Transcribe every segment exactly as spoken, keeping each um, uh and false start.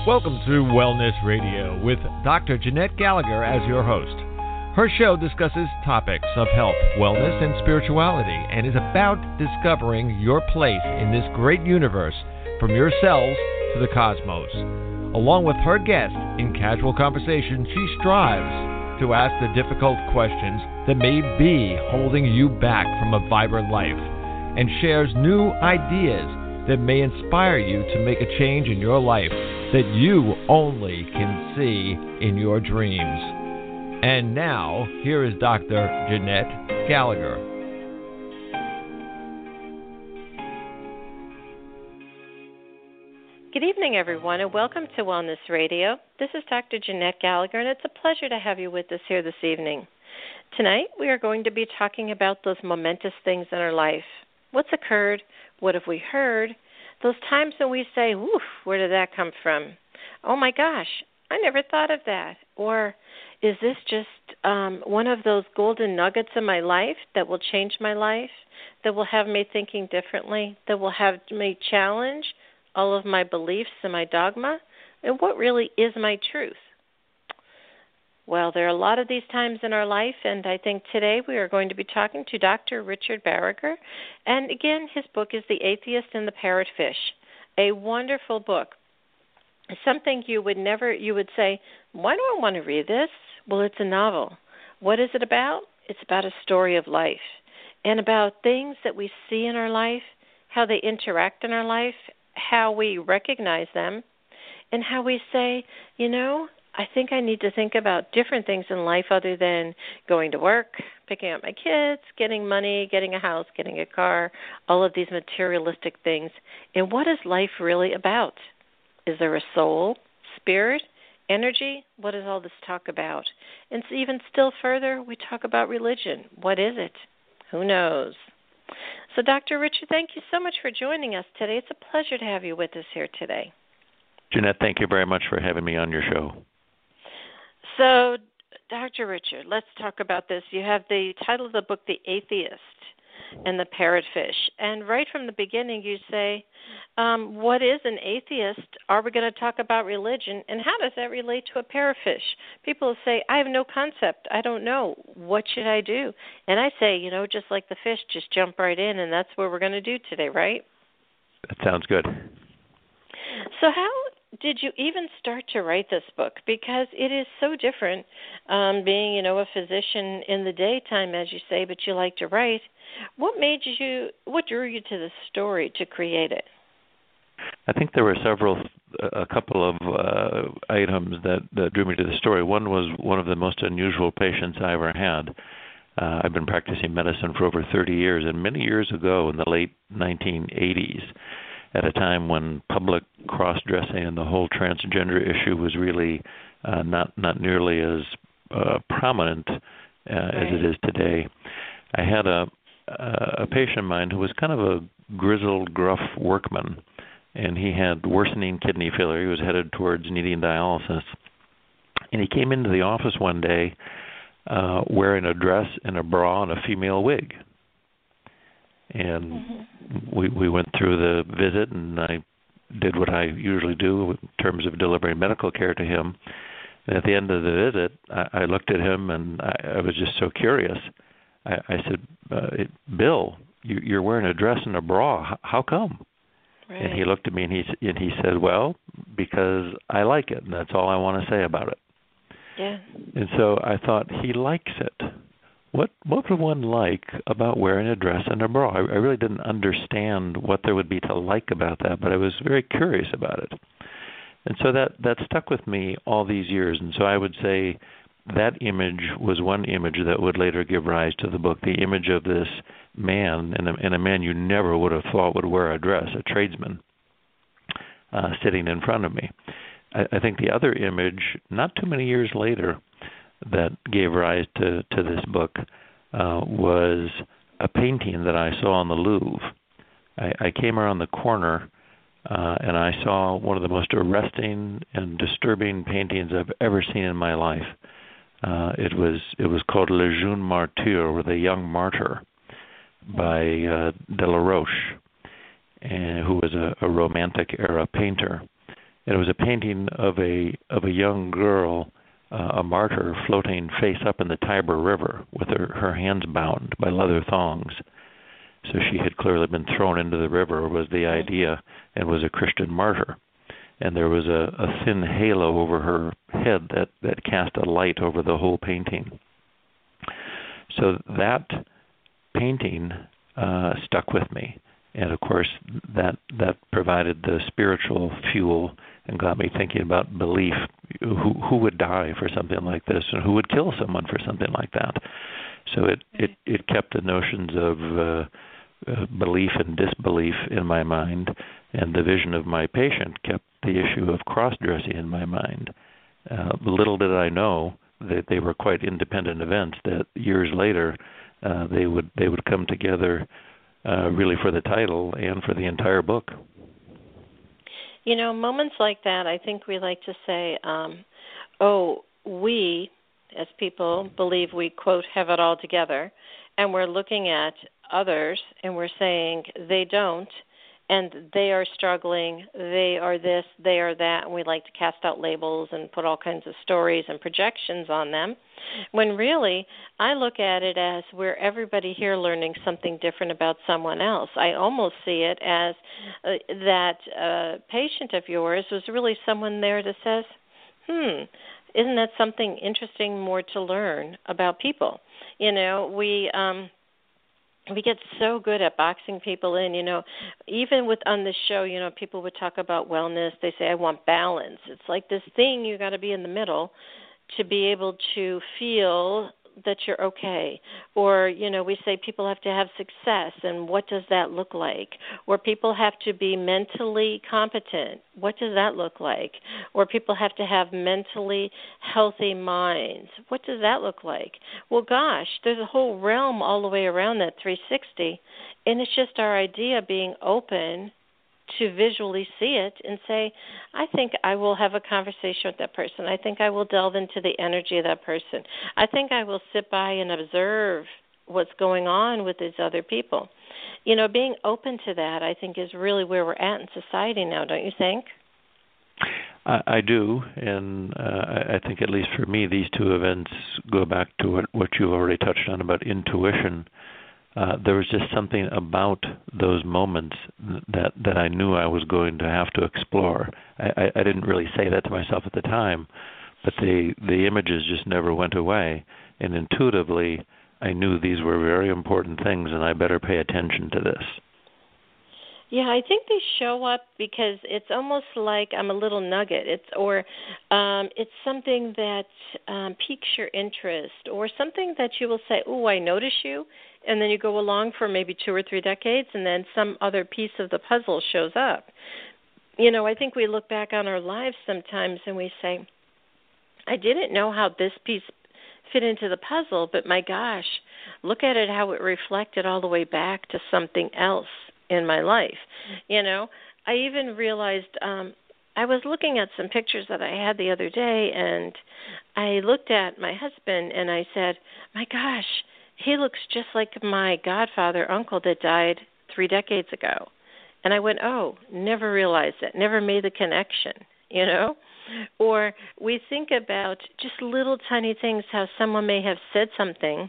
Welcome to Wellness Radio with Doctor Jeanette Gallagher as your host. Her show discusses topics of health, wellness, and spirituality, and is about discovering your place in this great universe, from your cells to the cosmos. Along with her guests, in casual conversation, she strives to ask the difficult questions that may be holding you back from a vibrant life, and shares new ideas that may inspire you to make a change in your life that you only can see in your dreams. And now, here is Doctor Jeanette Gallagher. Good evening, everyone, and welcome to Wellness Radio. This is Doctor Jeanette Gallagher, and it's a pleasure to have you with us here this evening. Tonight, we are going to be talking about those momentous things in our life. What's occurred? What have we heard? Those times when we say, "Woof, where did that come from? Oh my gosh, I never thought of that." Or, is this just um, one of those golden nuggets in my life that will change my life, that will have me thinking differently, that will have me challenge all of my beliefs and my dogma? And what really is my truth? Well, there are a lot of these times in our life, and I think today we are going to be talking to Doctor Richard Barager. And again, his book is The Atheist and the Parrotfish, a wonderful book. Something you would never, you would say, why do I want to read this? Well, it's a novel. What is it about? It's about a story of life and about things that we see in our life, how they interact in our life, how we recognize them, and how we say, you know, I think I need to think about different things in life other than going to work, picking up my kids, getting money, getting a house, getting a car, all of these materialistic things. And what is life really about? Is there a soul, spirit, energy? What does all this talk about? And so even still further, we talk about religion. What is it? Who knows? So, Doctor Richard, thank you so much for joining us today. It's a pleasure to have you with us here today. Jeanette, thank you very much for having me on your show. So, Doctor Richard, let's talk about this. You have the title of the book, The Atheist and the Parrotfish. And right from the beginning, you say, um, what is an atheist? Are we going to talk about religion? And how does that relate to a parrotfish? People say, I have no concept. I don't know. What should I do? And I say, you know, just like the fish, just jump right in. And that's what we're going to do today, right? That sounds good. So how did you even start to write this book? Because it is so different, um, being, you know, a physician in the daytime, as you say, but you like to write. What made you, what drew you to the story to create it? I think there were several, a couple of uh, items that, that drew me to the story. One was one of the most unusual patients I ever had. Uh, I've been practicing medicine for over thirty years, and many years ago in the late nineteen eighties, at a time when public cross-dressing and the whole transgender issue was really uh, not not nearly as uh, prominent uh, right. as it is today. I had a a patient of mine who was kind of a grizzled, gruff workman, and he had worsening kidney failure. He was headed towards needing dialysis. And he came into the office one day uh, wearing a dress and a bra and a female wig. And mm-hmm. we we went through the visit, and I did what I usually do in terms of delivering medical care to him. And at the end of the visit, I, I looked at him, and I, I was just so curious. I, I said, uh, it, Bill, you, you're wearing a dress and a bra. H- how come? Right. And he looked at me, and he, and he said, well, because I like it, and that's all I want to say about it. Yeah. And so I thought, he likes it. What what would one like about wearing a dress and a bra? I, I really didn't understand what there would be to like about that, but I was very curious about it. And so that, that stuck with me all these years. And so I would say that image was one image that would later give rise to the book, the image of this man, and a, and a man you never would have thought would wear a dress, a tradesman, uh, sitting in front of me. I, I think the other image, not too many years later, that gave rise to, to this book uh, was a painting that I saw in the Louvre. I, I came around the corner uh, and I saw one of the most arresting and disturbing paintings I've ever seen in my life. Uh, it was it was called Le Jeune Martyr, or The Young Martyr, by uh, Delaroche, and who was a, a Romantic era painter. and it was a painting of a of a young girl, uh, a martyr, floating face up in the Tiber River with her, her hands bound by leather thongs. So she had clearly been thrown into the river, was the idea, and was a Christian martyr. And there was a, a thin halo over her head that, that cast a light over the whole painting. So that painting uh, stuck with me. And of course, that that provided the spiritual fuel and got me thinking about belief. Who who would die for something like this, and who would kill someone for something like that? So it it, it kept the notions of uh, uh, belief and disbelief in my mind, and the vision of my patient kept the issue of cross-dressing in my mind. Uh, little did I know that they were quite independent events. That years later, uh, they would they would come together. Uh, really for the title and for the entire book. You know, moments like that, I think we like to say, um, oh, we, as people, believe we, quote, have it all together, and we're looking at others and we're saying they don't, and they are struggling, they are this, they are that, and we like to cast out labels and put all kinds of stories and projections on them, when really I look at it as we're everybody here learning something different about someone else. I almost see it as uh, that uh, patient of yours was really someone there that says, hmm, isn't that something interesting more to learn about people? You know, we... Um, We get so good at boxing people in, you know, even with on this show, you know, people would talk about wellness. They say, I want balance. It's like this thing you got to be in the middle to be able to feel that you're okay. Or, you know, we say people have to have success, and what does that look like? Or people have to be mentally competent. What does that look like? Or people have to have mentally healthy minds. What does that look like? Well, gosh, there's a whole realm all the way around that three sixty, and it's just our idea being open to visually see it and say, I think I will have a conversation with that person. I think I will delve into the energy of that person. I think I will sit by and observe what's going on with these other people. You know, being open to that, I think, is really where we're at in society now, don't you think? I, I do, and uh, I think at least for me, these two events go back to what, what you've already touched on about intuition. Uh, there was just something about those moments that, that I knew I was going to have to explore. I, I, I didn't really say that to myself at the time, but the, the images just never went away. And intuitively, I knew these were very important things, and I better pay attention to this. Yeah, I think they show up because it's almost like I'm a little nugget. It's or um, it's something that um, piques your interest, or something that you will say, "Oh, I notice you," and then you go along for maybe two or three decades, and then some other piece of the puzzle shows up. You know, I think we look back on our lives sometimes and we say, "I didn't know how this piece fit into the puzzle, but my gosh, look at it how it reflected all the way back to something else in my life." You know, I even realized um, I was looking at some pictures that I had the other day, and I looked at my husband and I said, my gosh, he looks just like my godfather uncle that died three decades ago. And I went, oh, never realized it, never made the connection, you know? Or we think about just little tiny things, how someone may have said something.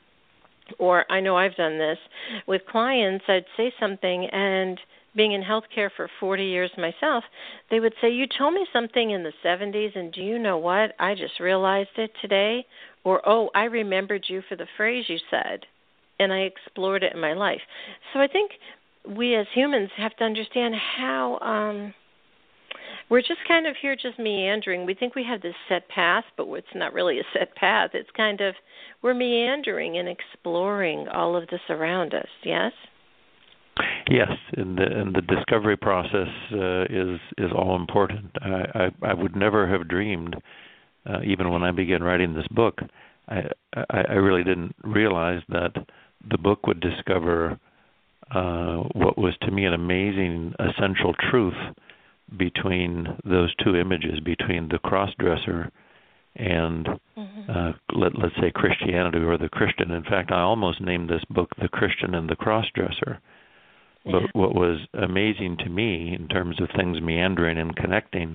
Or I know I've done this with clients. I'd say something, and being in healthcare for forty years myself, they would say, you told me something in the seventies, and do you know what? I just realized it today. Or, oh, I remembered you for the phrase you said, and I explored it in my life. So I think we as humans have to understand how um, we're just kind of here just meandering. We think we have this set path, but it's not really a set path. It's kind of, we're meandering and exploring all of this around us, yes? Yes, and the, and the discovery process uh, is is all important. I, I, I would never have dreamed, uh, even when I began writing this book, I, I, I really didn't realize that the book would discover uh, what was to me an amazing essential truth between those two images, between the cross-dresser and, mm-hmm. uh, let, let's say, Christianity or the Christian. In fact, I almost named this book The Christian and the Cross-Dresser, Yeah. But what was amazing to me in terms of things meandering and connecting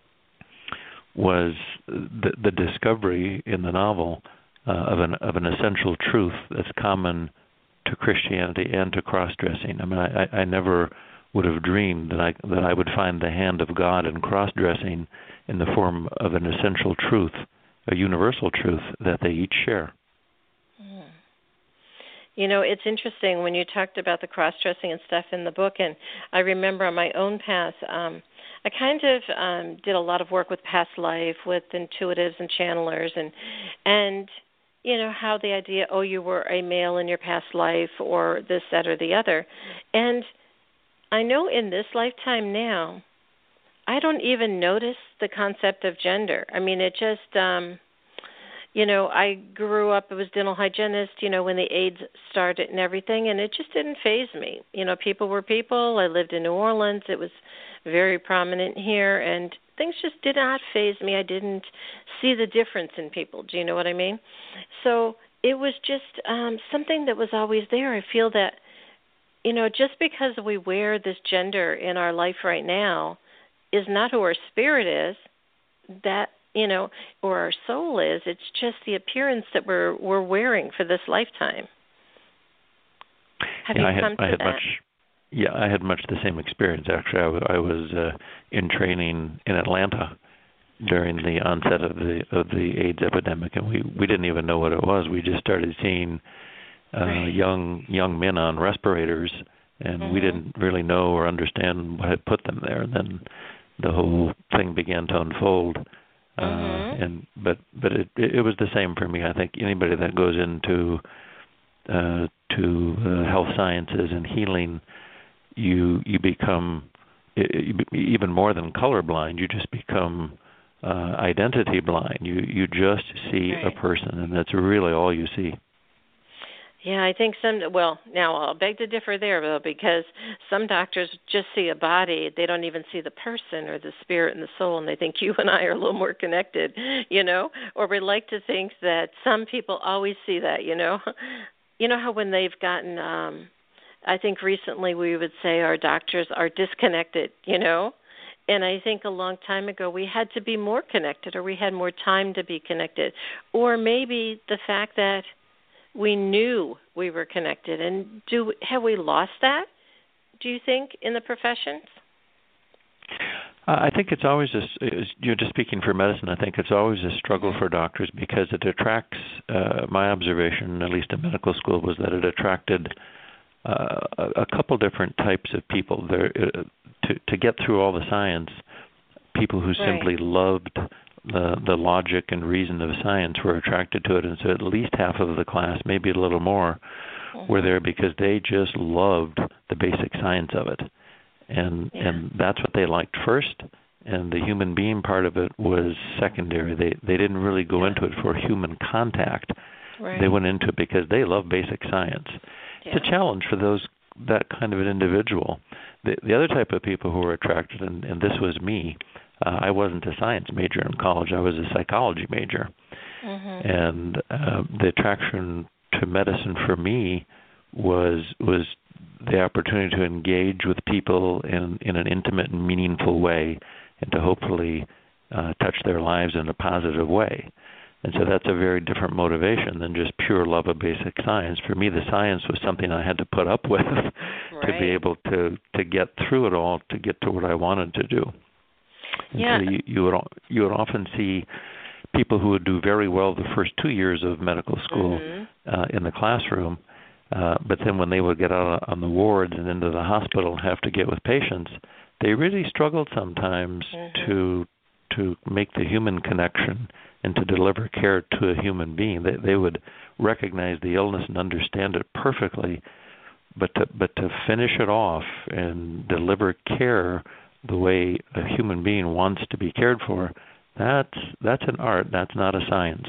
was the, the discovery in the novel uh, of an of an essential truth that's common to Christianity and to cross-dressing. I mean, I, I never would have dreamed that I that I would find the hand of God in cross-dressing in the form of an essential truth, a universal truth that they each share. Mm. You know, it's interesting when you talked about the cross-dressing and stuff in the book, and I remember on my own path, um, I kind of um, did a lot of work with past life, with intuitives and channelers, and and you know, how the idea, oh, you were a male in your past life, or this, that, or the other. And I know in this lifetime now, I don't even notice the concept of gender. I mean, it just, um, you know, I grew up, I was dental hygienist, you know, when the AIDS started and everything, and it just didn't faze me. You know, people were people. I lived in New Orleans. It was very prominent here, and things just did not faze me. I didn't see the difference in people. Do you know what I mean? So it was just um, something that was always there. I feel that, you know, just because we wear this gender in our life right now is not who our spirit is, that, you know, or our soul is. It's just the appearance that we're we're wearing for this lifetime. Have yeah, you I had, come to I had that? Much, yeah, I had much the same experience. Actually, I, w- I was uh, in training in Atlanta during the onset of the of the AIDS epidemic, and we, we didn't even know what it was. We just started seeing uh, right. young young men on respirators, and mm-hmm. we didn't really know or understand what had put them there. And then the whole thing began to unfold. Uh, mm-hmm. and but but it it was the same for me. I think anybody that goes into uh, to uh, health sciences and healing, you you become even more than colorblind. You just become uh, identity blind. You you just see right. a person, and that's really all you see. Yeah, I think some, well, now I'll beg to differ there, though, because some doctors just see a body. They don't even see the person or the spirit and the soul, and they think you and I are a little more connected, you know? Or we like to think that some people always see that, you know? You know how when they've gotten, um, I think recently we would say our doctors are disconnected, you know? And I think a long time ago we had to be more connected, or we had more time to be connected. Or maybe the fact that we knew we were connected. And do have we lost that, do you think, in the professions? Uh, I think it's always, a, you're just speaking for medicine, I think it's always a struggle mm-hmm. for doctors because it attracts, uh, my observation, at least in medical school, was that it attracted uh, a, a couple different types of people. There, uh, to, to get through all the science, people who right. simply loved the the logic and reason of science were attracted to it, and so at least half of the class, maybe a little more, mm-hmm. were there because they just loved the basic science of it, and yeah. and that's what they liked first, and the human being part of it was secondary. They they didn't really go yeah. into it for human contact. Right. They went into it because they love basic science. Yeah. It's a challenge for those that kind of an individual. The the other type of people who were attracted, and, and this was me. Uh, I wasn't a science major in college. I was a psychology major. Mm-hmm. And uh, the attraction to medicine for me was was the opportunity to engage with people in, in an intimate and meaningful way, and to hopefully uh, touch their lives in a positive way. And so that's a very different motivation than just pure love of basic science. For me, the science was something I had to put up with right. to be able to, to get through it all, to get to what I wanted to do. And yeah. so you, you would you would often see people who would do very well the first two years of medical school mm-hmm. uh, in the classroom, uh, but then when they would get out on the wards and into the hospital and have to get with patients, they really struggled sometimes mm-hmm. to to make the human connection and to deliver care to a human being. They they would recognize the illness and understand it perfectly, but to but to finish it off and deliver care the way a human being wants to be cared for, that's that's an art. That's not a science.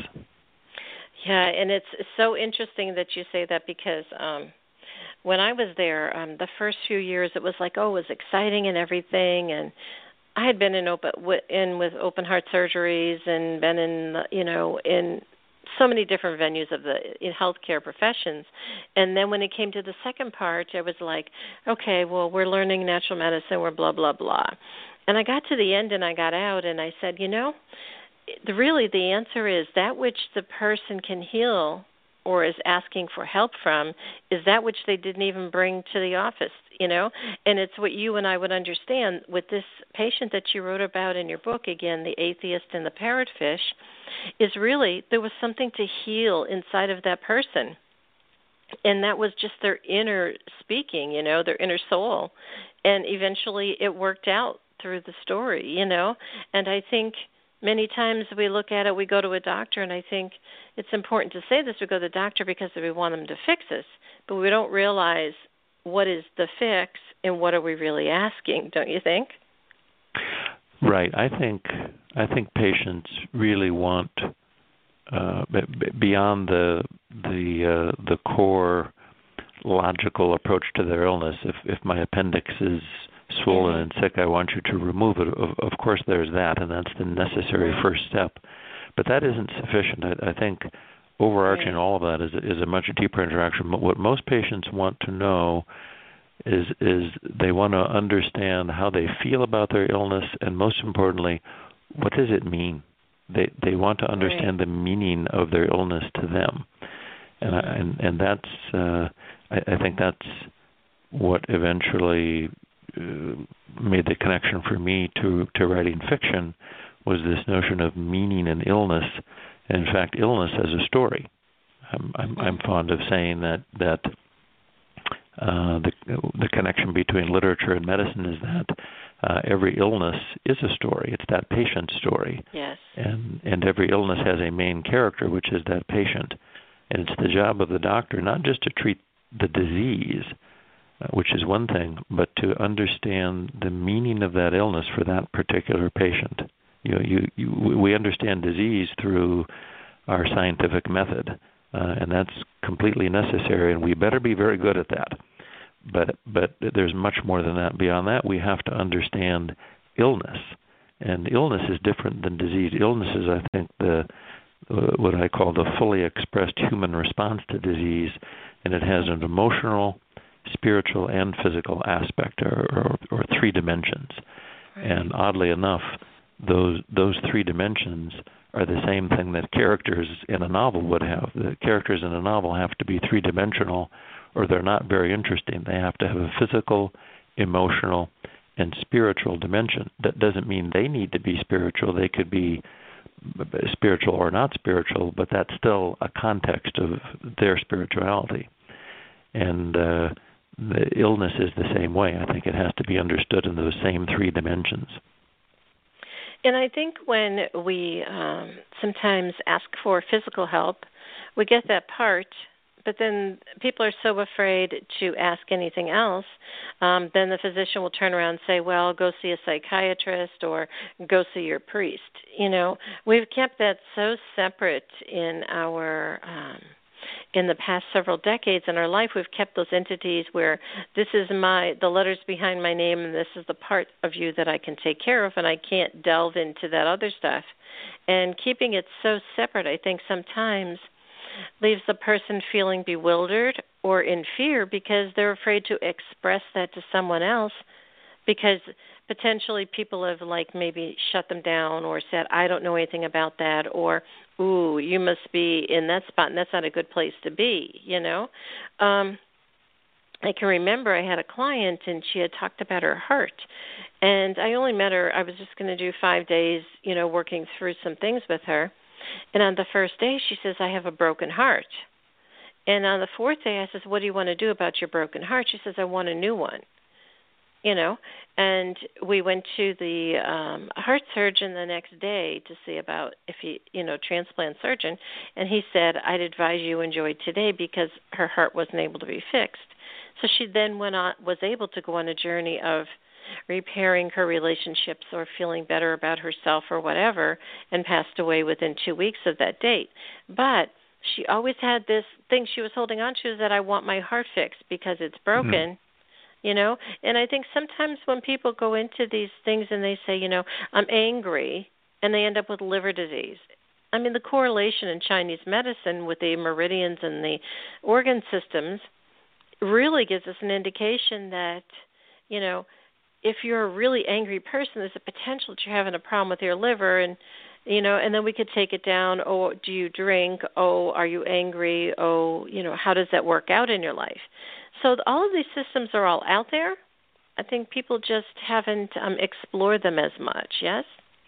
Yeah, and it's so interesting that you say that because um, when I was there, um, the first few years, it was like, oh, it was exciting and everything, and I had been in open in with open heart surgeries and been in, you know, in so many different venues of the in healthcare professions. And then when it came to the second part, I was like, okay, well, we're learning natural medicine, we're blah, blah, blah. And I got to the end and I got out and I said, you know, the, really the answer is that which the person can heal or is asking for help from is that which they didn't even bring to the office, you know? And it's what you and I would understand with this patient that you wrote about in your book, again, The Atheist and the Parrotfish, is really there was something to heal inside of that person. And that was just their inner speaking, you know, their inner soul. And eventually it worked out through the story, you know? And I think many times we look at it, we go to a doctor, and I think it's important to say this, we go to the doctor because we want them to fix us, but we don't realize what is the fix and what are we really asking, don't you think? Right. I think I think patients really want, uh, beyond the the uh, the core logical approach to their illness, if, if my appendix is swollen and sick, I want you to remove it. Of, of course, there's that, and that's the necessary first step. But that isn't sufficient. I, I think overarching all of that is is a much deeper interaction. What most patients want to know is is they want to understand how they feel about their illness, and most importantly, what does it mean? They they want to understand right. the meaning of their illness to them, and I, and and that's uh, I, I think that's what eventually Uh, made the connection for me to, to writing fiction, was this notion of meaning in illness, and in fact, illness as a story. I'm, I'm, I'm fond of saying that that uh, the the connection between literature and medicine is that uh, every illness is a story. It's that patient's story. Yes. And and every illness has a main character, which is that patient. And it's the job of the doctor not just to treat the disease, which is one thing, but to understand the meaning of that illness for that particular patient. You know, you, you we understand disease through our scientific method, uh, and that's completely necessary, and we better be very good at that. But but there's much more than that. Beyond that, we have to understand illness, and illness is different than disease. Illness is, I think, the uh, what I call the fully expressed human response to disease, and it has an emotional, spiritual, and physical aspect, or, or, or three dimensions. Right. And oddly enough, those those three dimensions are the same thing that characters in a novel would have. The characters in a novel have to be three-dimensional, or they're not very interesting. They have to have a physical, emotional, and spiritual dimension. That doesn't mean they need to be spiritual. They could be spiritual or not spiritual, but that's still a context of their spirituality. And uh, the illness is the same way. I think it has to be understood in those same three dimensions. And I think when we um, sometimes ask for physical help, we get that part, but then people are so afraid to ask anything else, um, then the physician will turn around and say, well, go see a psychiatrist or go see your priest. You know, we've kept that so separate in our um in the past several decades in our life. We've kept those entities where this is my, the letters behind my name, and this is the part of you that I can take care of, and I can't delve into that other stuff. And keeping it so separate, I think sometimes leaves the person feeling bewildered or in fear because they're afraid to express that to someone else, because potentially people have like maybe shut them down or said, I don't know anything about that, or, ooh, you must be in that spot, and that's not a good place to be, you know. Um, I can remember I had a client, and she had talked about her heart, and I only met her, I was just going to do five days, you know, working through some things with her, and on the first day she says, I have a broken heart. And on the fourth day I says, what do you want to do about your broken heart? She says, I want a new one. You know, and we went to the um, heart surgeon the next day to see about if he, you know, transplant surgeon, and he said, I'd advise you enjoy today because her heart wasn't able to be fixed. So she then went on, was able to go on a journey of repairing her relationships or feeling better about herself or whatever, and passed away within two weeks of that date. But she always had this thing she was holding on to, is that I want my heart fixed because it's broken. Mm-hmm. You know, and I think sometimes when people go into these things and they say, you know, I'm angry, and they end up with liver disease, I mean, the correlation in Chinese medicine with the meridians and the organ systems really gives us an indication that, you know, if you're a really angry person, there's a potential that you're having a problem with your liver, and, you know, and then we could take it down. Oh, do you drink? Oh, are you angry? Oh, you know, how does that work out in your life? So all of these systems are all out there. I think people just haven't um, explored them as much, yes?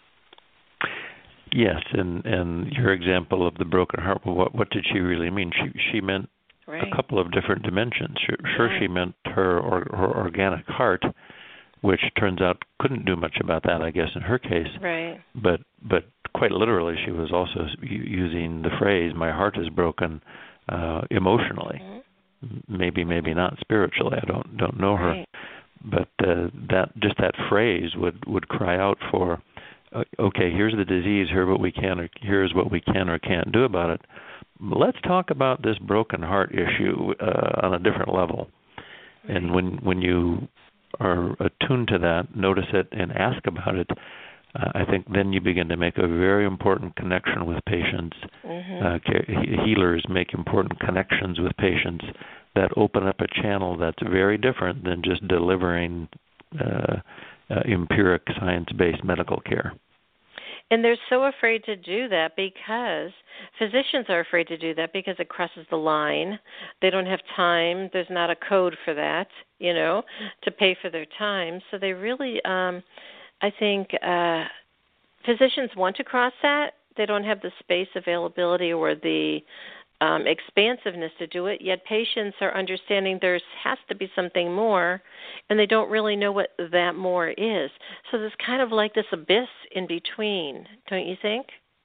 Yes, and, and your example of the broken heart, well, what, what did she really mean? She she meant right. a couple of different dimensions. Sure, sure right. she meant her, or, her organic heart, which turns out couldn't do much about that, I guess, in her case. Right. But but quite literally, she was also using the phrase, my heart is broken, uh, emotionally. Mm-hmm. Maybe, maybe not spiritually. I don't don't know her. Right. But uh, that just that phrase would, would cry out for, uh, okay, here's the disease, here what we can, or here's what we can or can't do about it. Let's talk about this broken heart issue uh, on a different level. Right. And when when you are attuned to that, notice it and ask about it, uh, I think then you begin to make a very important connection with patients. Mm-hmm. Uh, healers make important connections with patients that open up a channel that's very different than just delivering uh, uh, empiric, science-based medical care. And they're so afraid to do that because physicians are afraid to do that because it crosses the line. They don't have time. There's not a code for that, you know, to pay for their time. So they really, um, I think, uh, physicians want to cross that. They don't have the space availability or the um, expansiveness to do it, yet patients are understanding there has to be something more, and they don't really know what that more is. So there's kind of like this abyss in between, don't you think?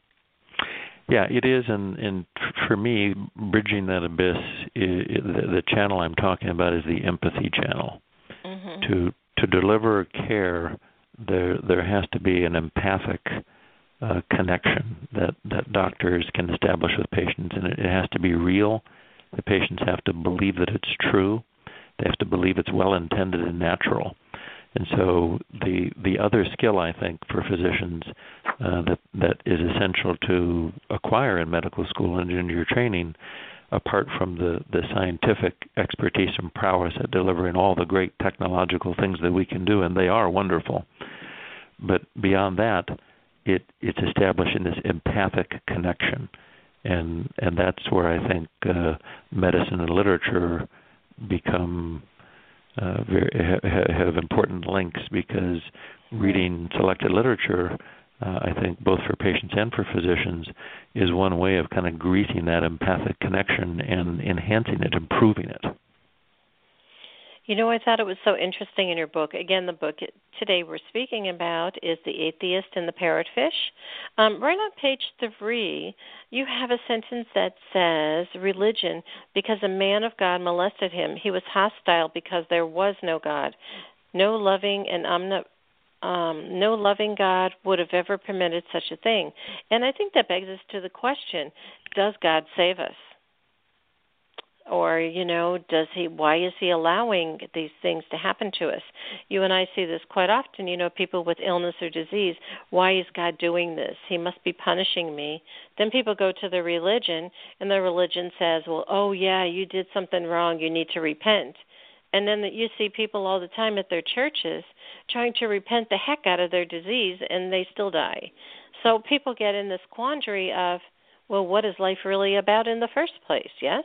Yeah, it is, and, and for me, bridging that abyss, is, the, the channel I'm talking about is the empathy channel. Mm-hmm. To to deliver care, there there has to be an empathic Uh, connection that, that doctors can establish with patients, and it, it has to be real. The patients have to believe that it's true. They have to believe it's well-intended and natural. And so the the other skill, I think, for physicians uh, that that is essential to acquire in medical school and in your training, apart from the, the scientific expertise and prowess at delivering all the great technological things that we can do, and they are wonderful. But beyond that, It, it's establishing this empathic connection, and and that's where I think uh, medicine and literature become uh, very ha, have important links, because reading selected literature, uh, I think both for patients and for physicians, is one way of kind of greasing that empathic connection and enhancing it, improving it. You know, I thought it was so interesting in your book. Again, the book today we're speaking about is The Atheist and the Parrotfish. Um, right on page three, you have a sentence that says, religion, because a man of God molested him, he was hostile because there was no God. No loving and omni- um, no loving God would have ever permitted such a thing. And I think that begs us to the question, does God save us? Or, you know, does he? Why is he allowing these things to happen to us? You and I see this quite often, you know, people with illness or disease. Why is God doing this? He must be punishing me. Then people go to their religion, and their religion says, well, oh, yeah, you did something wrong. You need to repent. And then you see people all the time at their churches trying to repent the heck out of their disease, and they still die. So people get in this quandary of, well, what is life really about in the first place, yes?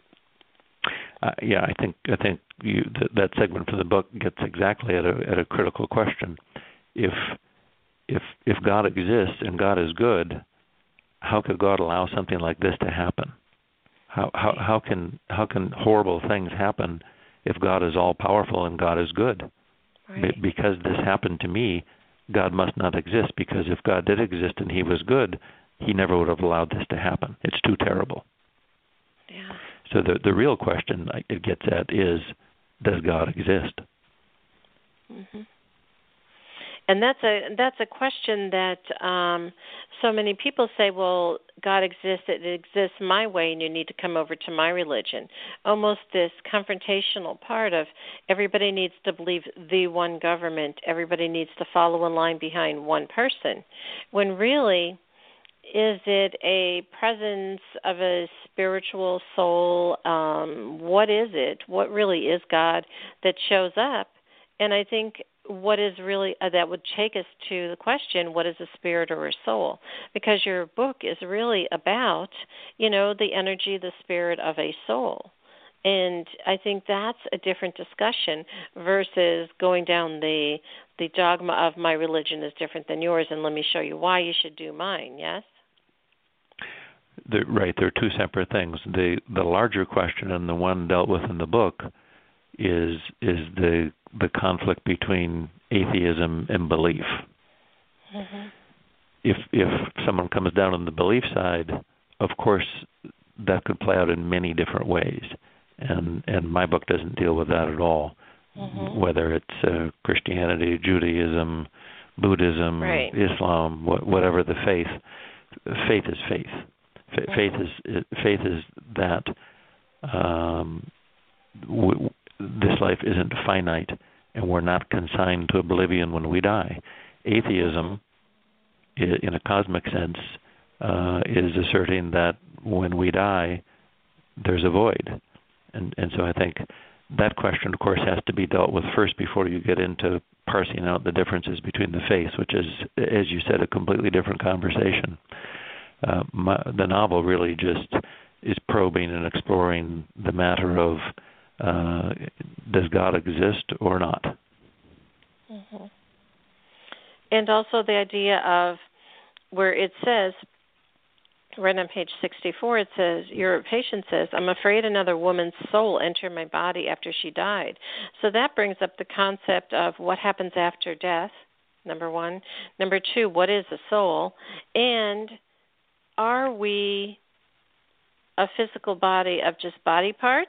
Uh, yeah, I think I think you, th- that segment from the book gets exactly at a at a critical question. If if if God exists and God is good, how could God allow something like this to happen? How how how can how can horrible things happen if God is all powerful and God is good? Right. Be- because this happened to me, God must not exist. Because if God did exist and He was good, He never would have allowed this to happen. It's too terrible. Yeah. So the the real question it gets at is, does God exist? Mm-hmm. And that's a that's a question that um, so many people say, well, God exists, it exists my way, and you need to come over to my religion. Almost this confrontational part of everybody needs to believe the one government, everybody needs to follow in line behind one person, when really Is it a presence of a spiritual soul? Um, what is it? What really is God that shows up? And I think what is really, uh, that would take us to the question, what is a spirit or a soul? Because your book is really about, you know, the energy, the spirit of a soul. And I think that's a different discussion versus going down the the dogma of my religion is different than yours, and let me show you why you should do mine, yes? They're, right, they're two separate things. The the larger question, and the one dealt with in the book, is is the the conflict between atheism and belief. Mm-hmm. If if someone comes down on the belief side, of course, that could play out in many different ways. And and my book doesn't deal with that at all, mm-hmm. whether it's uh, Christianity, Judaism, Buddhism, right. Islam, wh- whatever the faith. Faith is faith. F- mm-hmm. Faith is faith is that um, w- this life isn't finite, and we're not consigned to oblivion when we die. Atheism, in a cosmic sense, uh, is asserting that when we die, there's a void. And and so I think that question, of course, has to be dealt with first before you get into parsing out the differences between the faiths, which is, as you said, a completely different conversation. Uh, my, the novel really just is probing and exploring the matter of uh, does God exist or not? Mm-hmm. And also the idea of where it says, right on page sixty-four, it says, your patient says, I'm afraid another woman's soul entered my body after she died. So that brings up the concept of what happens after death, number one. Number two, what is a soul? And are we a physical body of just body parts?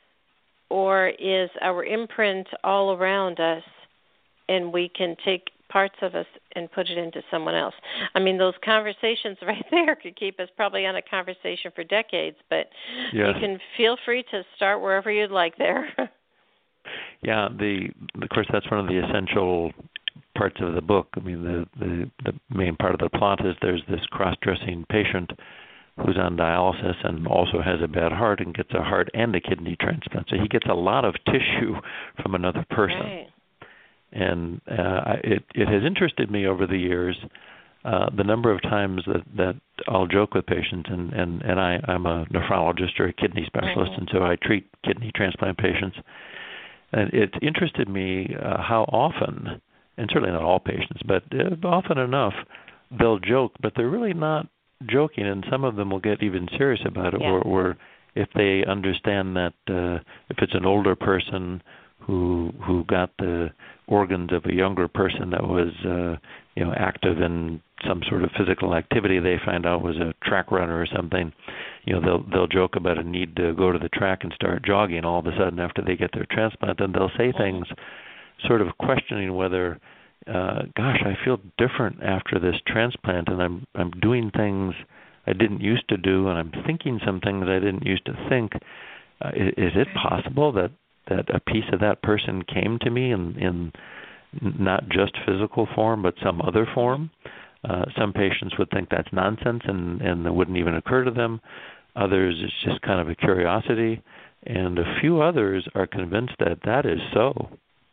Or is our imprint all around us and we can take parts of us and put it into someone else? I mean, those conversations right there could keep us probably on a conversation for decades, but yes. You can feel free to start wherever you'd like there. Yeah, the of course that's one of the essential parts of the book. I mean, the, the, the main part of the plot is there's this cross-dressing patient who's on dialysis and also has a bad heart and gets a heart and a kidney transplant. So he gets a lot of tissue from another person. Right. And uh, it it has interested me over the years uh, the number of times that, that I'll joke with patients, and, and, and I, I'm a nephrologist or a kidney specialist, mm-hmm. and so I treat kidney transplant patients. And it interested me uh, how often, and certainly not all patients, but uh, often enough, they'll joke, but they're really not joking, and some of them will get even serious about it, yeah. or, or if they understand that uh, if it's an older person who who got the organs of a younger person that was uh, you know active in some sort of physical activity, they find out was a track runner or something, you know they'll they'll joke about a need to go to the track and start jogging all of a sudden after they get their transplant, and they'll say things sort of questioning whether uh, gosh, I feel different after this transplant, and I'm I'm doing things I didn't used to do, and I'm thinking some things I didn't used to think. Uh, is, is it possible that that a piece of that person came to me in, in not just physical form, but some other form? Uh, some patients would think that's nonsense, and, and it wouldn't even occur to them. Others, it's just kind of a curiosity. And a few others are convinced that that is so.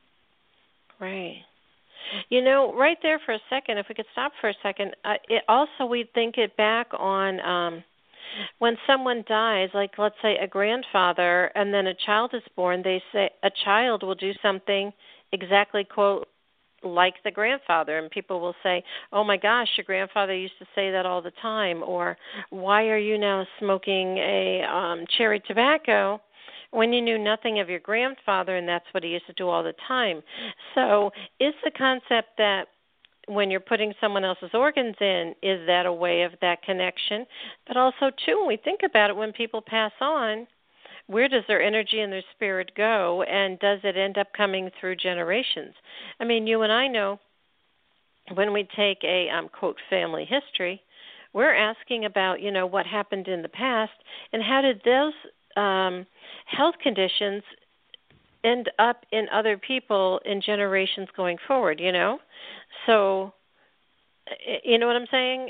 Right. You know, right there for a second, if we could stop for a second, uh, it also we think it back on um, when someone dies, like let's say a grandfather, and then a child is born, they say a child will do something exactly, quote, like the grandfather, and people will say, oh my gosh, your grandfather used to say that all the time, or why are you now smoking a um, cherry tobacco when you knew nothing of your grandfather, and that's what he used to do all the time. So is the concept that when you're putting someone else's organs in, is that a way of that connection? But also, too, when we think about it, when people pass on, where does their energy and their spirit go, and does it end up coming through generations? I mean, you and I know when we take a, um, quote, family history, we're asking about, you know, what happened in the past, and how did those um, health conditions end up in other people in generations going forward, you know? So, you know what I'm saying?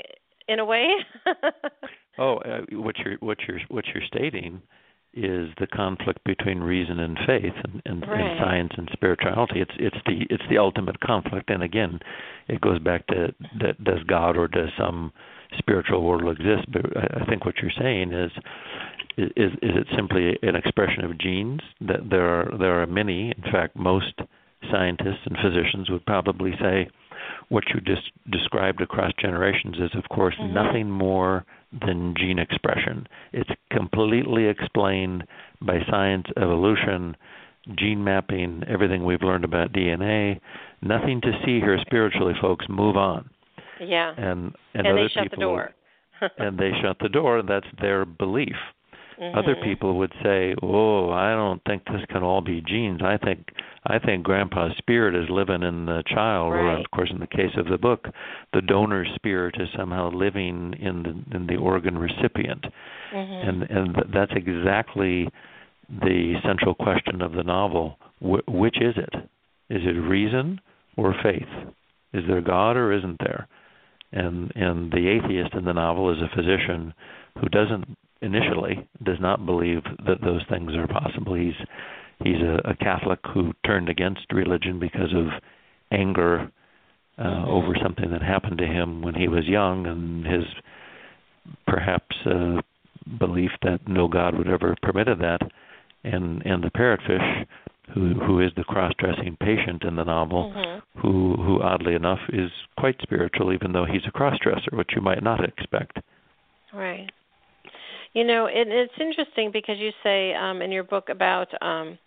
in a way. oh, uh, what you're what you're what you're stating is the conflict between reason and faith, and, and, right. and science and spirituality. It's it's the it's the ultimate conflict. And again, it goes back to that, does God or does some spiritual world exist? But I, I think what you're saying is. Is is it simply an expression of genes? That there are there are many. In fact, most scientists and physicians would probably say what you just described across generations is, of course, mm-hmm. nothing more than gene expression. It's completely explained by science, evolution, gene mapping, everything we've learned about D N A. Nothing to see here spiritually, folks. Move on. Yeah. And and, and they other shut people, the door. and they shut the door. That's their belief. Mm-hmm. Other people would say, "Oh, I don't think this can all be genes. I think I think Grandpa's spirit is living in the child." Right. Or, of course, in the case of the book, the donor's spirit is somehow living in the in the organ recipient, mm-hmm. and and that's exactly the central question of the novel. Wh- which is it? Is it reason or faith? Is there God or isn't there? And and the atheist in the novel is a physician who doesn't. Initially does not believe that those things are possible. He's he's a, a Catholic who turned against religion because of anger uh, mm-hmm. over something that happened to him when he was young, and his perhaps uh, belief that no God would ever have permitted that. And and the parrotfish, who who is the cross-dressing patient in the novel, mm-hmm. who who oddly enough is quite spiritual, even though he's a cross-dresser, which you might not expect. Right. You know, it, it's interesting because you say um, in your book about um,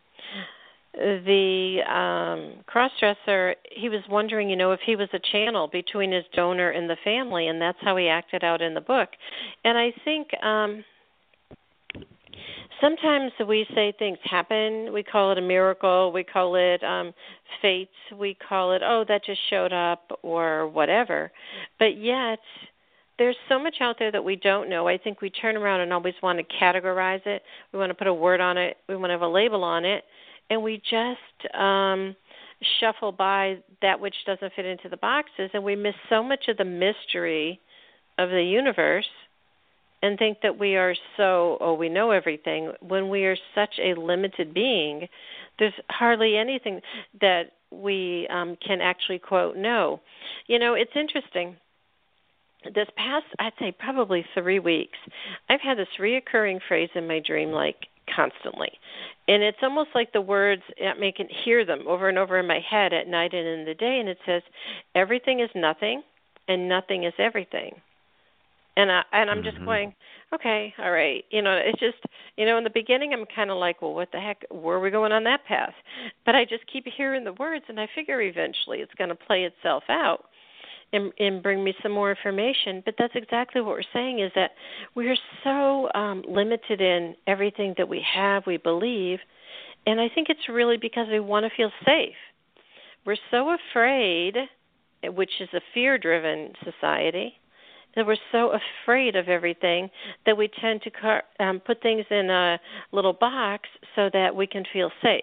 the um, cross-dresser, he was wondering, you know, if he was a channel between his donor and the family, and that's how he acted out in the book. And I think um, sometimes we say things happen. We call it a miracle. We call it um, fate. We call it, oh, that just showed up or whatever. But yet there's so much out there that we don't know. I think we turn around and always want to categorize it. We want to put a word on it. We want to have a label on it. And we just um, shuffle by that which doesn't fit into the boxes. And we miss so much of the mystery of the universe and think that we are so, oh, we know everything. When we are such a limited being, there's hardly anything that we um, can actually, quote, know. You know, it's interesting. This past, I'd say probably three weeks, I've had this reoccurring phrase in my dream, like, constantly. And it's almost like the words, I can hear them over and over in my head at night and in the day, and it says, everything is nothing, and nothing is everything. And, I, and I'm mm-hmm. just going, okay, all right. You know, it's just, you know, in the beginning I'm kind of like, well, what the heck, where are we going on that path? But I just keep hearing the words, and I figure eventually it's going to play itself out. And, and bring me some more information. But that's exactly what we're saying, is that we're so um, limited in everything that we have, we believe, and I think it's really because we want to feel safe. We're so afraid, which is a fear-driven society, that we're so afraid of everything that we tend to car- um, put things in a little box so that we can feel safe.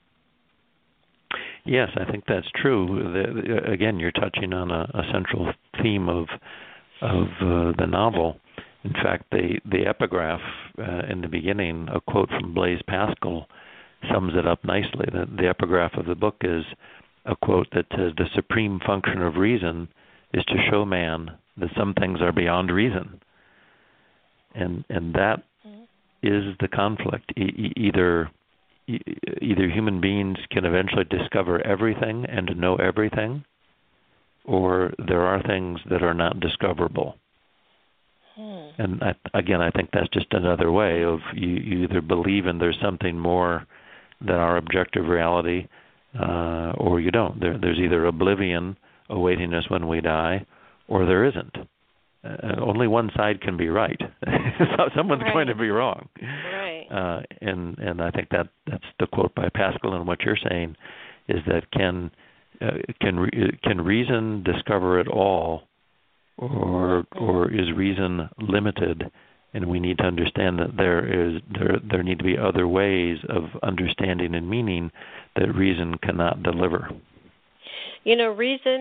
Yes, I think that's true. The, the, again, you're touching on a, a central theme of of uh, the novel. In fact, the the epigraph uh, in the beginning, a quote from Blaise Pascal, sums it up nicely. The, the epigraph of the book is a quote that says, "The supreme function of reason is to show man that some things are beyond reason," and and that mm-hmm. is the conflict. E- e- either Either human beings can eventually discover everything and know everything, or there are things that are not discoverable. Hmm. And I, again, I think that's just another way of you, you either believe in there's something more than our objective reality, uh, or you don't. There, there's either oblivion awaiting us when we die, or there isn't. Uh, only one side can be right. So someone's right. going to be wrong. Right. Uh, and and I think that that's the quote by Pascal. And what you're saying is that can uh, can re- can reason discover it all, or or is reason limited? And we need to understand that there is there there need to be other ways of understanding and meaning that reason cannot deliver. You know, reason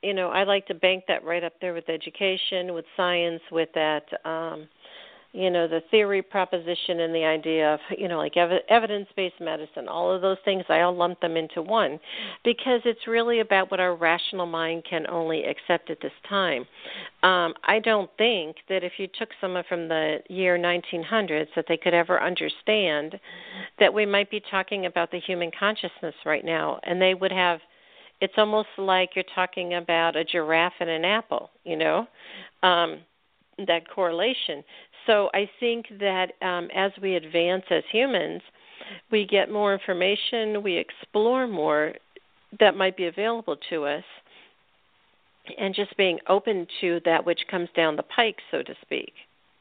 you know, I like to bank that right up there with education, with science, with that, um, you know, the theory proposition and the idea of, you know, like ev- evidence-based medicine, all of those things, I all lump them into one because it's really about what our rational mind can only accept at this time. Um, I don't think that if you took someone from the year nineteen hundreds that they could ever understand that we might be talking about the human consciousness right now, and they would have, it's almost like you're talking about a giraffe and an apple, you know, um, that correlation. So I think that um, as we advance as humans, we get more information, we explore more that might be available to us, and just being open to that which comes down the pike, so to speak.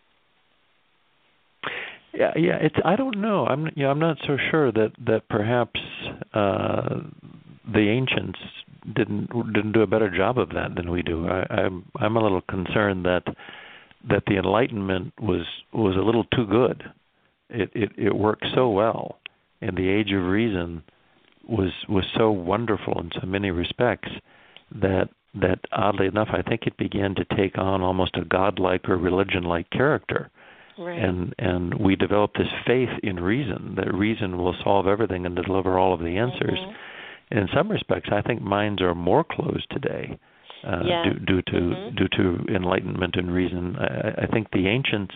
Yeah, yeah. It's I don't know. I'm yeah. I'm not so sure that that perhaps uh, the ancients didn't didn't do a better job of that than we do. I, I'm I'm a little concerned that. that the Enlightenment was was a little too good. It, it it worked so well, and the Age of Reason was was so wonderful in so many respects that that oddly enough, I think it began to take on almost a godlike or religion-like character. Right. And and we developed this faith in reason, that reason will solve everything and deliver all of the answers. Mm-hmm. And in some respects, I think minds are more closed today. Uh, yeah. due, due to mm-hmm. due to enlightenment and reason, I, I think the ancients,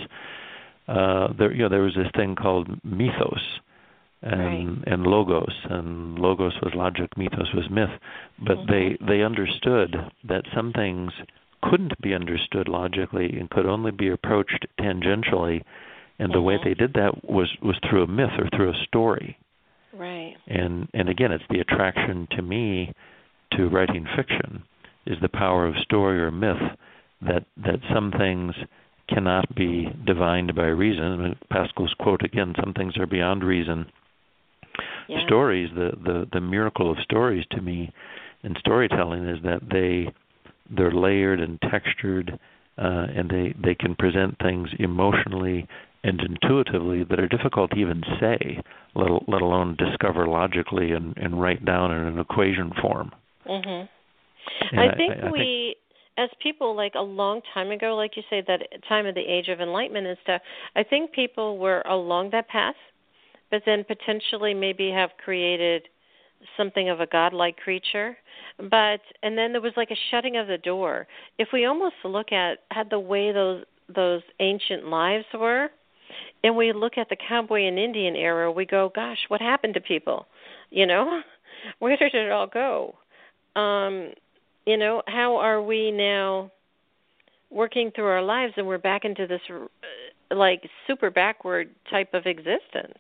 uh, there you know there was this thing called mythos, and right. and logos, and logos was logic, mythos was myth, but mm-hmm. they they understood that some things couldn't be understood logically and could only be approached tangentially, and the mm-hmm. way they did that was was through a myth or through a story. Right. And and again, it's the attraction to me to writing fiction. Is the power of story or myth, that that some things cannot be divined by reason. I mean, Pascal's quote again, some things are beyond reason. Yeah. Stories, the, the, the miracle of stories to me in storytelling is that they, they're layered and textured, uh, and they, they can present things emotionally and intuitively that are difficult to even say, let, let alone discover logically and, and write down in an equation form. Mm-hmm. I, I think I, I we, think, as people, like a long time ago, like you say, that time of the Age of Enlightenment and stuff, I think people were along that path, but then potentially maybe have created something of a godlike creature. But, and then there was like a shutting of the door. If we almost look at, at the way those those ancient lives were, and we look at the cowboy and Indian era, we go, gosh, what happened to people? You know, where did it all go? Um, You know, how are we now working through our lives and we're back into this, uh, like, super backward type of existence?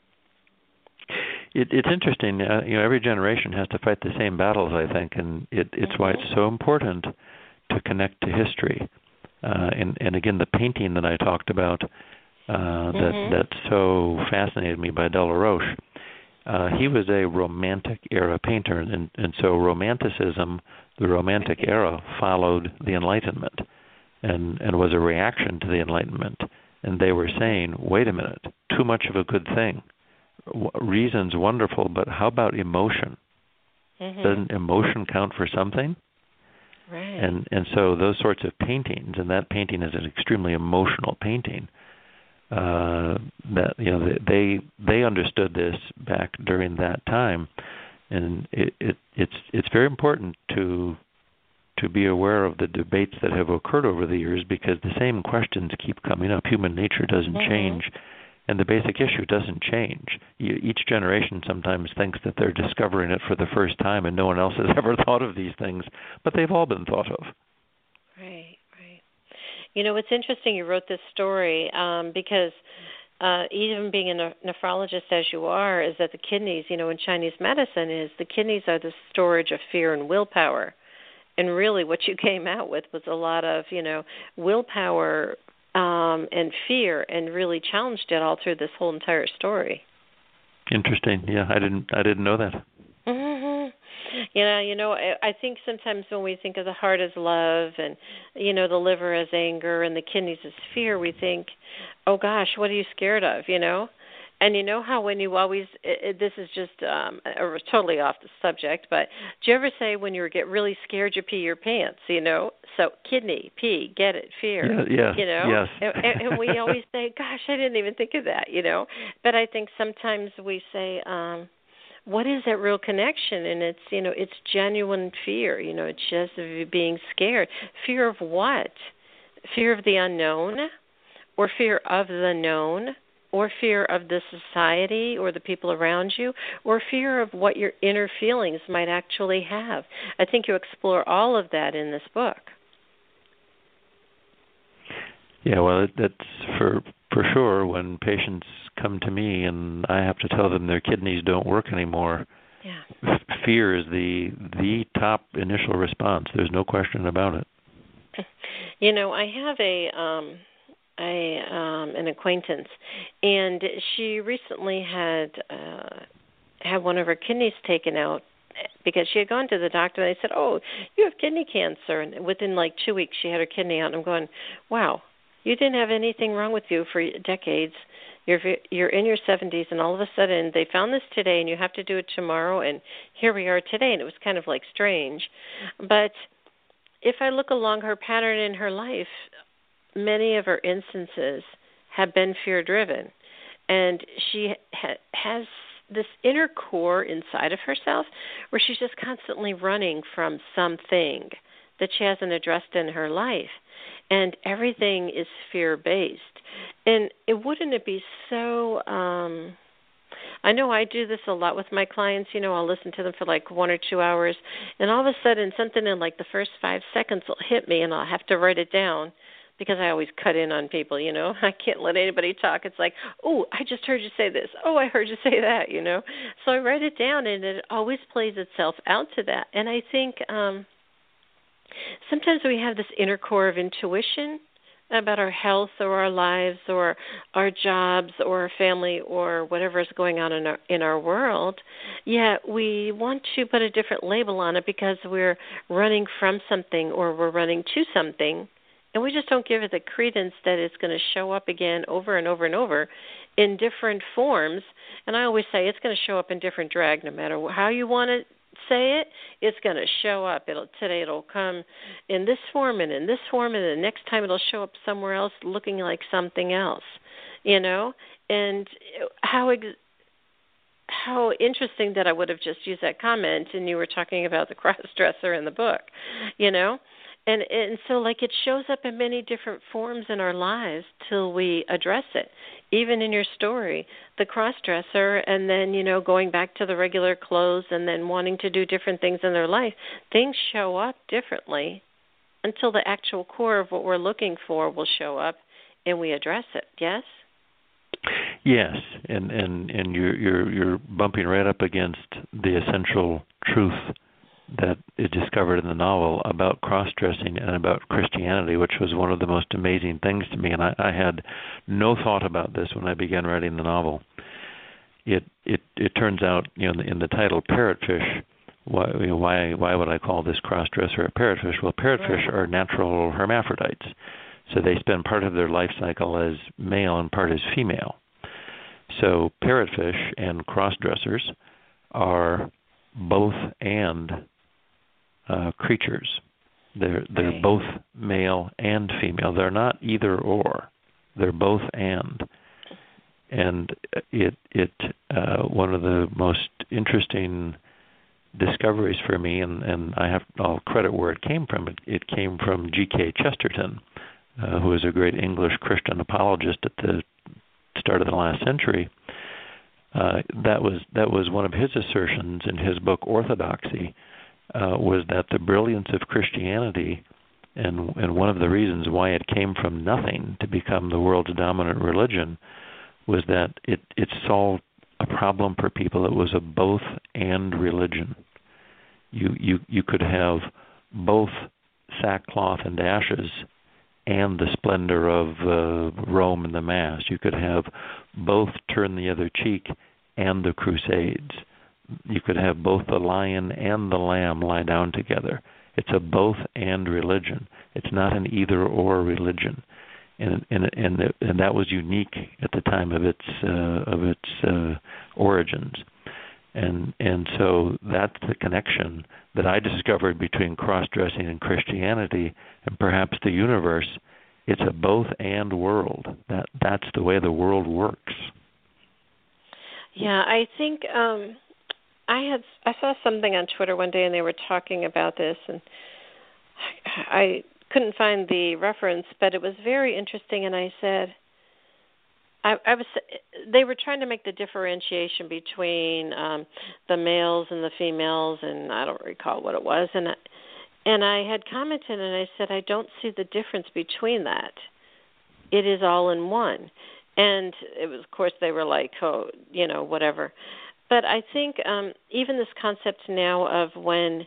It, it's interesting. Uh, you know, every generation has to fight the same battles, I think, and it, it's mm-hmm. why it's so important to connect to history. Uh, and, and again, the painting that I talked about uh, that mm-hmm. that so fascinated me by Delaroche, uh, he was a Romantic era painter, and, and so Romanticism, the Romantic era, followed the Enlightenment and, and was a reaction to the Enlightenment. And they were saying, wait a minute, too much of a good thing. Reason's wonderful, but how about emotion? Mm-hmm. Doesn't emotion count for something? Right. And and so those sorts of paintings, and that painting is an extremely emotional painting. Uh, that you know they they understood this back during that time, and it, it it's it's very important to to be aware of the debates that have occurred over the years, because the same questions keep coming up. Human nature doesn't mm-hmm. change, and the basic issue doesn't change. You, each generation sometimes thinks that they're discovering it for the first time, and no one else has ever thought of these things, but they've all been thought of. Right, right. You know, it's interesting you wrote this story um, because uh, even being a nephrologist as you are, is that the kidneys, you know, in Chinese medicine, is the kidneys are the storage of fear and willpower. And really what you came out with was a lot of, you know, willpower um, and fear, and really challenged it all through this whole entire story. Interesting. Yeah, I didn't I didn't know that. Mm-hmm. Yeah, you know, I think sometimes when we think of the heart as love, and, you know, the liver as anger, and the kidneys as fear, we think, oh, gosh, what are you scared of, you know? And you know how when you always, it, it, this is just um, uh, totally off the subject, but do you ever say when you get really scared you pee your pants, you know? So kidney, pee, get it, fear, yeah, yeah, you know? Yes. and, and we always say, gosh, I didn't even think of that, you know? But I think sometimes we say, um, what is that real connection? And it's, you know, it's genuine fear, you know, it's just being scared. Fear of what? Fear of the unknown, or fear of the known, or fear of the society or the people around you, or fear of what your inner feelings might actually have. I think you explore all of that in this book. Yeah, well, it, that's for for sure. When patients come to me and I have to tell them their kidneys don't work anymore, yeah. f- fear is the the top initial response. There's no question about it. You know, I have a um, a um, an acquaintance, and she recently had uh, had one of her kidneys taken out because she had gone to the doctor and they said, "Oh, you have kidney cancer." And within like two weeks, she had her kidney out. And I'm going, "Wow, you didn't have anything wrong with you for decades. You're you're in your seventies, and all of a sudden they found this today, and you have to do it tomorrow. And here we are today." And it was kind of like strange, but if I look along her pattern in her life, many of her instances have been fear-driven. And she ha- has this inner core inside of herself where she's just constantly running from something that she hasn't addressed in her life. And everything is fear-based. And it wouldn't it be so... Um, I know I do this a lot with my clients. You know, I'll listen to them for like one or two hours, and all of a sudden something in like the first five seconds will hit me, and I'll have to write it down because I always cut in on people, you know. I can't let anybody talk. It's like, oh, I just heard you say this. Oh, I heard you say that, you know. So I write it down, and it always plays itself out to that. And I think um, sometimes we have this inner core of intuition about our health or our lives or our jobs or our family or whatever is going on in our in our world, yet we want to put a different label on it because we're running from something or we're running to something, and we just don't give it the credence that it's going to show up again over and over and over in different forms. And I always say it's going to show up in different drag no matter how you want to say it, it's going to show up. It'll today it'll come in this form and in this form, and the next time it'll show up somewhere else looking like something else, you know. And how ex- how interesting that I would have just used that comment, and you were talking about the cross-dresser in the book, you know. And and so like it shows up in many different forms in our lives till we address it. Even in your story, the cross-dresser, and then, you know, going back to the regular clothes and then wanting to do different things in their life, things show up differently until the actual core of what we're looking for will show up and we address it. Yes? Yes, and, and, and you're, you're, you're bumping right up against the essential truth that is discovered in the novel about cross-dressing and about Christianity, which was one of the most amazing things to me. And I, I had no thought about this when I began writing the novel. It it, it turns out, you know, in the, in the title Parrotfish, why, you know, why why would I call this cross-dresser a parrotfish? Well, parrotfish are natural hermaphrodites, so they spend part of their life cycle as male and part as female. So parrotfish and cross-dressers are both and Uh, creatures. They're they're right. both male and female. They're not either or. They're both and. And it it uh, one of the most interesting discoveries for me, and, and I have I'll credit where it came from. It, it came from G K Chesterton, uh, who was a great English Christian apologist at the start of the last century. Uh, that was that was one of his assertions in his book Orthodoxy. Uh, was that the brilliance of Christianity, and and one of the reasons why it came from nothing to become the world's dominant religion, was that it, it solved a problem for people. It was a both and religion. You you you could have both sackcloth and ashes and the splendor of uh, Rome and the Mass. You could have both turn the other cheek and the Crusades. You could have both the lion and the lamb lie down together. It's a both and religion. It's not an either or religion. and and and, and that was unique at the time of its uh, of its uh, origins. And and so that's the connection that I discovered between cross-dressing and Christianity, and perhaps the universe. It's a both and world. That that's the way the world works. Yeah, I think um, I had I saw something on Twitter one day, and they were talking about this, and I couldn't find the reference, but it was very interesting. And I said, I, I was they were trying to make the differentiation between um, the males and the females, and I don't recall what it was, and. I, And I had commented, and I said, I don't see the difference between that. It is all in one. And it was, of course, they were like, oh, you know, whatever. But I think um, even this concept now of when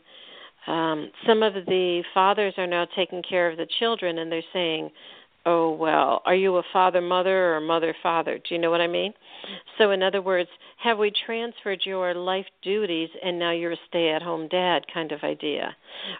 um, some of the fathers are now taking care of the children, and they're saying, oh, well, are you a father-mother or a mother-father? Do you know what I mean? So in other words, have we transferred your life duties and now you're a stay-at-home dad kind of idea?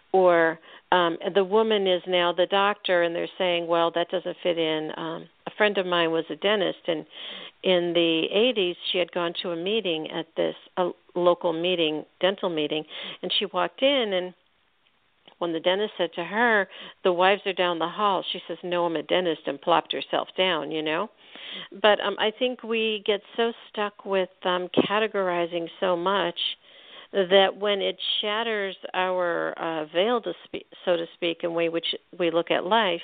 Or um, the woman is now the doctor, and they're saying, well, that doesn't fit in. Um, a friend of mine was a dentist, and in the eighties she had gone to a meeting at this a local meeting, dental meeting, and she walked in, and when the dentist said to her, the wives are down the hall, she says, no, I'm a dentist, and plopped herself down, you know. But um, I think we get so stuck with um, categorizing so much that when it shatters our uh, veil, to speak, so to speak, in way which we look at life,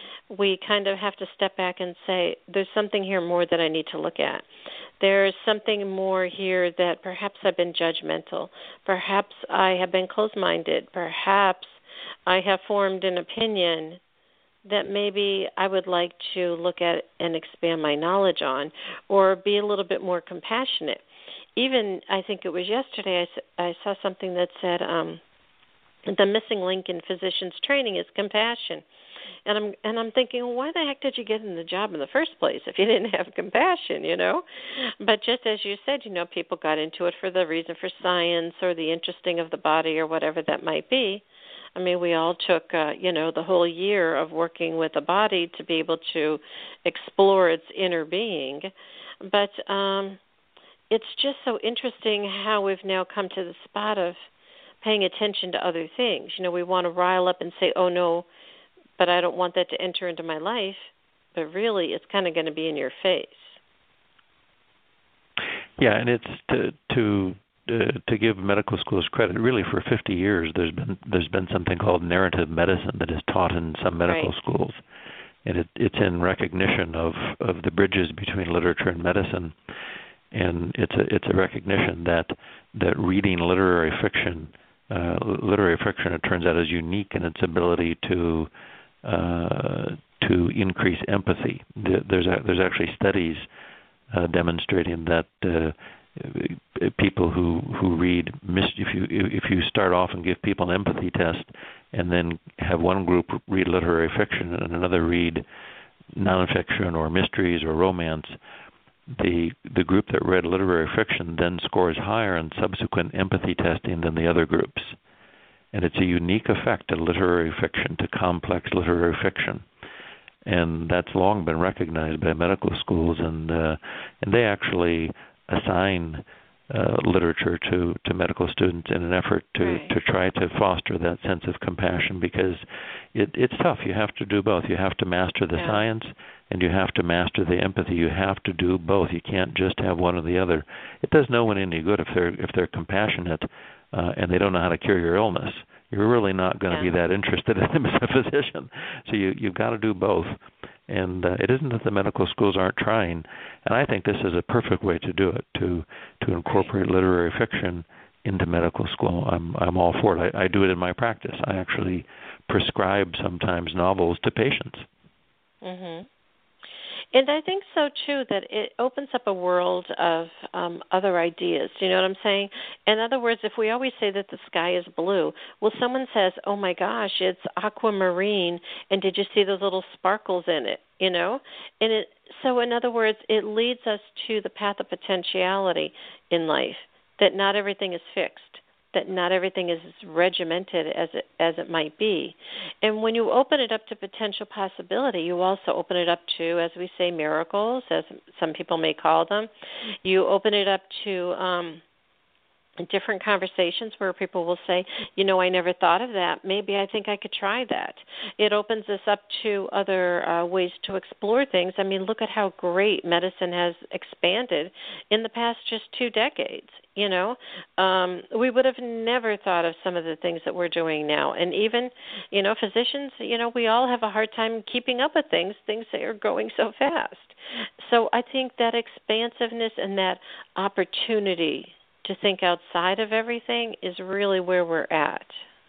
we kind of have to step back and say, there's something here more that I need to look at. There's something more here that perhaps I've been judgmental. Perhaps I have been closed-minded. Perhaps I have formed an opinion that maybe I would like to look at and expand my knowledge on, or be a little bit more compassionate. Even, I think it was yesterday, I, I saw something that said um, the missing link in physicians' training is compassion. And I'm and I'm thinking, well, why the heck did you get in the job in the first place if you didn't have compassion, you know? But just as you said, you know, people got into it for the reason for science or the interesting of the body or whatever that might be. I mean, we all took, uh, you know, the whole year of working with the body to be able to explore its inner being. But um, it's just so interesting how we've now come to the spot of paying attention to other things. You know, we want to rile up and say, oh, no, but I don't want that to enter into my life. But really, it's kind of going to be in your face. Yeah, and it's to to uh, to give medical schools credit. Really, for fifty years, there's been there's been something called narrative medicine that is taught in some medical right. schools, and it, it's in recognition of, of the bridges between literature and medicine, and it's a it's a recognition that that reading literary fiction, uh, literary fiction, it turns out, is unique in its ability to Uh, to increase empathy. There's a, there's actually studies uh, demonstrating that uh, people who who read if you if you start off and give people an empathy test, and then have one group read literary fiction and another read nonfiction or mysteries or romance, the the group that read literary fiction then scores higher in subsequent empathy testing than the other groups. And it's a unique effect of literary fiction to complex literary fiction, and that's long been recognized by medical schools, and uh, and they actually assign uh, literature to, to medical students in an effort to, right. to try to foster that sense of compassion, because it, it's tough. You have to do both. You have to master the yeah. science, and you have to master the empathy. You have to do both. You can't just have one or the other. It does no one any good if they're if they're compassionate uh, and they don't know how to cure your illness. You're really not going to yeah. be that interested in them as a physician. So you, you've got to do both. And uh, it isn't that the medical schools aren't trying, and I think this is a perfect way to do it, to to incorporate literary fiction into medical school. I'm I'm all for it. I, I do it in my practice. I actually prescribe sometimes novels to patients. Mhm. And I think so, too, that it opens up a world of um, other ideas. Do you know what I'm saying? In other words, if we always say that the sky is blue, well, someone says, oh, my gosh, it's aquamarine, and did you see those little sparkles in it, you know? And it, so, in other words, it leads us to the path of potentiality in life, that not everything is fixed. that not everything is as regimented as it, as it might be. And when you open it up to potential possibility, you also open it up to, as we say, miracles, as some people may call them. You open it up to um, different conversations where people will say, you know, I never thought of that. Maybe I think I could try that. It opens us up to other uh, ways to explore things. I mean, look at how great medicine has expanded in the past just two decades. You know, um, we would have never thought of some of the things that we're doing now. And even, you know, physicians, you know, we all have a hard time keeping up with things, things that are going so fast. So I think that expansiveness and that opportunity to think outside of everything is really where we're at.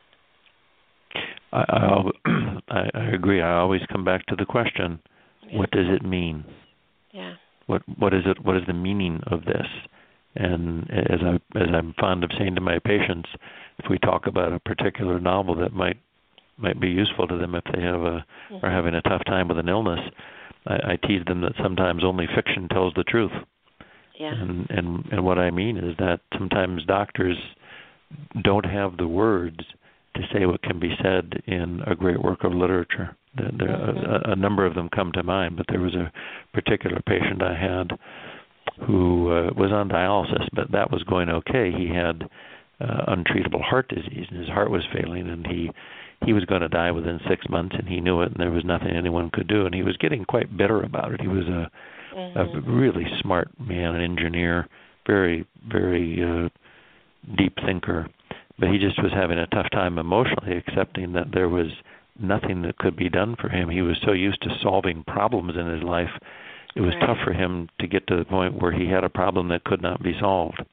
I, I, I agree. I always come back to the question, yeah. What does it mean? Yeah. What what is it? What is the meaning of this? And as I as I'm fond of saying to my patients, if we talk about a particular novel that might might be useful to them if they have a mm-hmm. are having a tough time with an illness, I, I tease them that sometimes only fiction tells the truth. Yeah. And, and and what I mean is that sometimes doctors don't have the words to say what can be said in a great work of literature. There, there, mm-hmm. a, a number of them come to mind, but there was a particular patient I had who uh, was on dialysis, but that was going okay. He had uh, untreatable heart disease, and his heart was failing, and he he was going to die within six months, and he knew it, and there was nothing anyone could do, and he was getting quite bitter about it. He was a Mm-hmm. a really smart man, an engineer, very, very uh, deep thinker. But he just was having a tough time emotionally accepting that there was nothing that could be done for him. He was so used to solving problems in his life, it was right. tough for him to get to the point where he had a problem that could not be solved.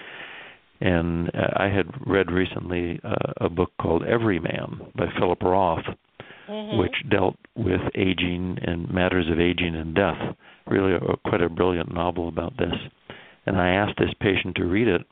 And uh, I had read recently uh, a book called Everyman by Philip Roth, mm-hmm. which dealt with aging and matters of aging and death. Really a, quite a brilliant novel about this. And I asked this patient to read it,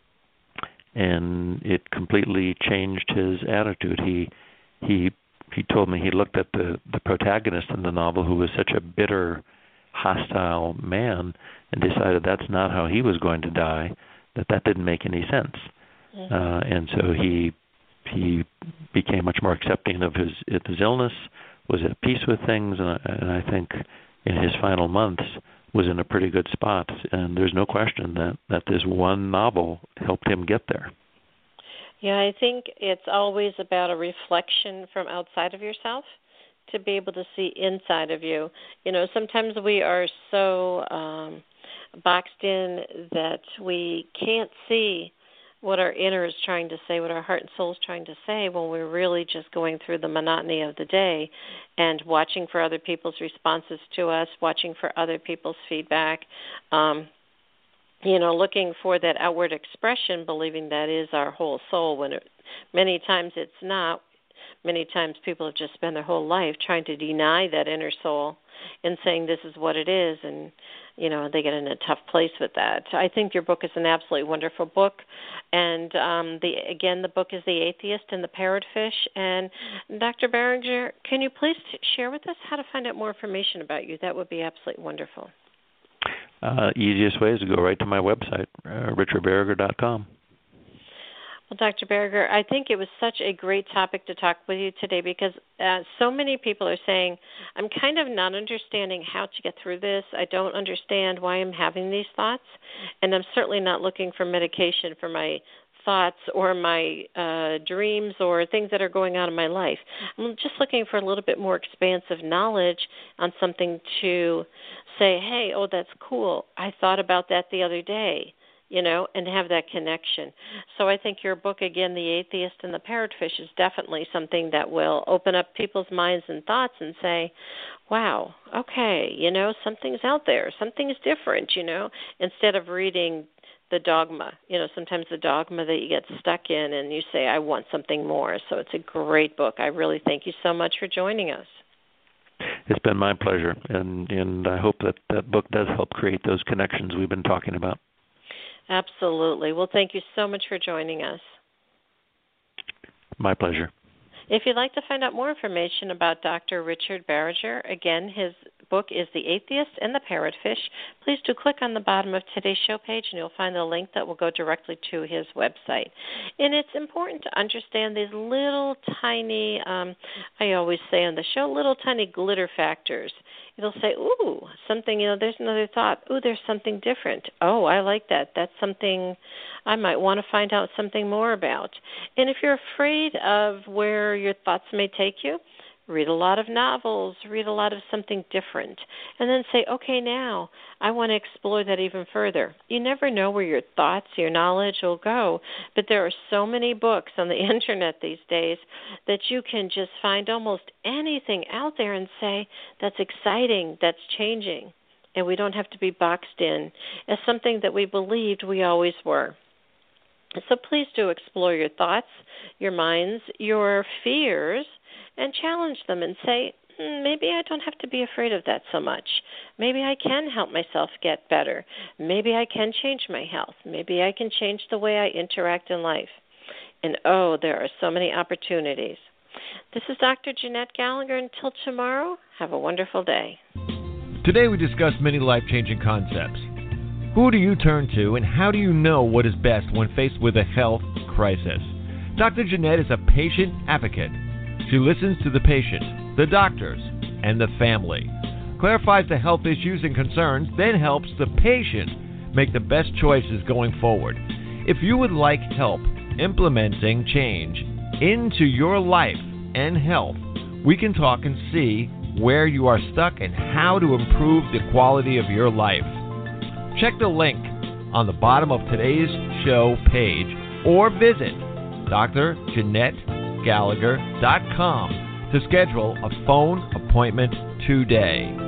and it completely changed his attitude. He he he told me he looked at the, the protagonist in the novel, who was such a bitter, hostile man, and decided that's not how he was going to die, that that didn't make any sense. Mm-hmm. Uh, and so he he became much more accepting of his his illness, was at peace with things, and I, and I think in his final months was in a pretty good spot. And there's no question that, that this one novel helped him get there. Yeah, I think it's always about a reflection from outside of yourself to be able to see inside of you. You know, sometimes we are so um, boxed in that we can't see what our inner is trying to say, what our heart and soul is trying to say, when we're really just going through the monotony of the day and watching for other people's responses to us, watching for other people's feedback, um, you know, looking for that outward expression, believing that is our whole soul, when it, many times it's not. Many times people have just spent their whole life trying to deny that inner soul and saying this is what it is, and, you know, they get in a tough place with that. I think your book is an absolutely wonderful book, and um, the again, the book is The Atheist and the Parrotfish. And Doctor Barringer, can you please t- share with us how to find out more information about you? That would be absolutely wonderful. Uh, easiest way is to go right to my website, uh, richard barriger dot com. Well, Doctor Barriger, I think it was such a great topic to talk with you today, because uh, so many people are saying, I'm kind of not understanding how to get through this. I don't understand why I'm having these thoughts, and I'm certainly not looking for medication for my thoughts or my uh, dreams or things that are going on in my life. I'm just looking for a little bit more expansive knowledge on something to say, hey, oh, that's cool. I thought about that the other day. You know, and have that connection. So I think your book, again, The Atheist and the Parrotfish, is definitely something that will open up people's minds and thoughts and say, wow, okay, you know, something's out there, something's different, you know, instead of reading the dogma. You know, sometimes the dogma that you get stuck in and you say, I want something more. So it's a great book. I really thank you so much for joining us. It's been my pleasure, and, and I hope that that book does help create those connections we've been talking about. Absolutely. Well, thank you so much for joining us. My pleasure. If you'd like to find out more information about Doctor Richard Barriger, again, his book is The Atheist and the Parrotfish. Please do click on the bottom of today's show page, and you'll find the link that will go directly to his website. And it's important to understand these little tiny, um, I always say on the show, little tiny glitter factors. It'll say, ooh, something, you know, there's another thought. Ooh, there's something different. Oh, I like that. That's something I might want to find out something more about. And if you're afraid of where your thoughts may take you, read a lot of novels, read a lot of something different, and then say, okay, now I want to explore that even further. You never know where your thoughts, your knowledge will go, but there are so many books on the internet these days that you can just find almost anything out there and say, that's exciting, that's changing, and we don't have to be boxed in as something that we believed we always were. So please do explore your thoughts, your minds, your fears, and challenge them and say, hmm, maybe I don't have to be afraid of that so much. Maybe I can help myself get better. Maybe I can change my health. Maybe I can change the way I interact in life. And oh, there are so many opportunities. This is Doctor Jeanette Gallagher. Until tomorrow, have a wonderful day. Today we discussed many life-changing concepts. Who do you turn to, and how do you know what is best when faced with a health crisis? Doctor Jeanette is a patient advocate. She listens to the patient, the doctors, and the family, clarifies the health issues and concerns, then helps the patient make the best choices going forward. If you would like help implementing change into your life and health, we can talk and see where you are stuck and how to improve the quality of your life. Check the link on the bottom of today's show page or visit Dr Jeanette Gallagher dot com to schedule a phone appointment today.